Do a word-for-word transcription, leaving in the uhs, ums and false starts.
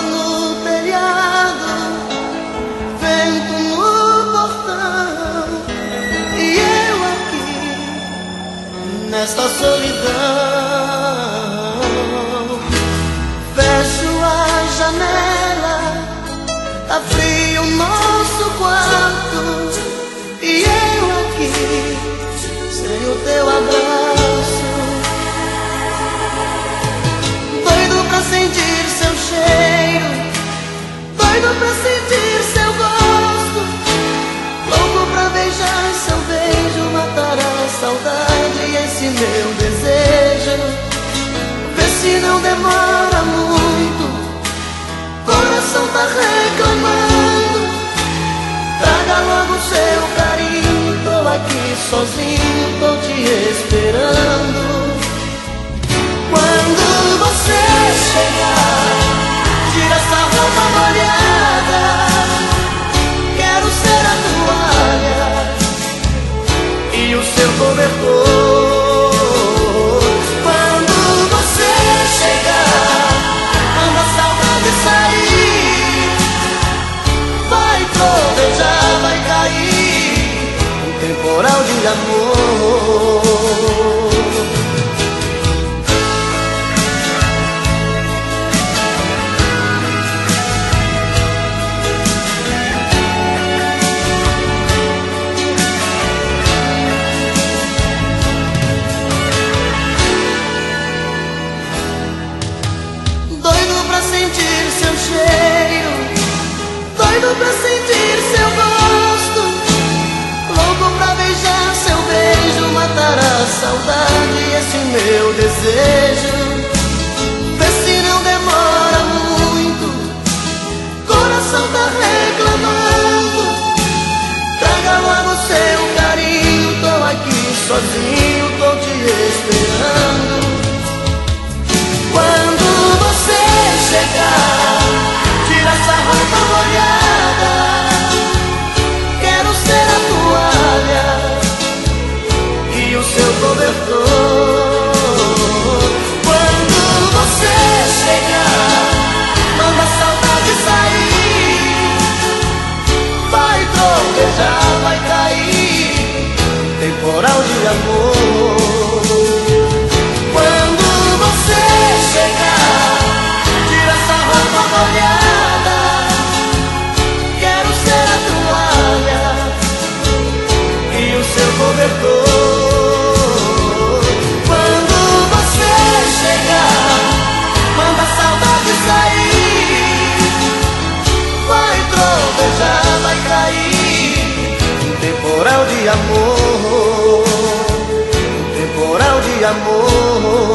no telhado, vento no portão, e eu aqui nesta solidão. Fecho a janela, tá frio o nosso quarto, e eu aqui sem o teu abraço. Doido pra sentir seu cheiro, doido pra sentir seu gosto, louco pra beijar seu beijo, matar a saudade e esse meu desejo. Vê se não demora muito, coração tá reclamando. Traga logo seu carinho, tô aqui sozinho, tô te esperando. Quando você chegar, tira essa roupa molhada, quero ser a toalha e o seu cobertor. Quando você chegar, quando a saudade sair, vai trovejar, vai cair um temporal de amor. Doido pra sentir seu cheiro, doido pra sentir seu gosto, louco pra beijar seu beijo, matar a saudade e esse meu desejo. Vê se não demora muito, coração tá reclamando. Traga logo seu carinho, tô aqui sozinho, tô te esperando. Quando você chegar, tira essa roupa molhada, quero ser a toalha e o seu cobertor. Quando você chegar, manda a saudade sair, vai trovejar, vai cair um temporal de amor. Quando você chegar, tira essa roupa molhada, quero ser a toalha e o seu cobertor. Quando você chegar, manda a saudade sair, vai trovejar, vai cair um temporal de amor, um temporal de amor.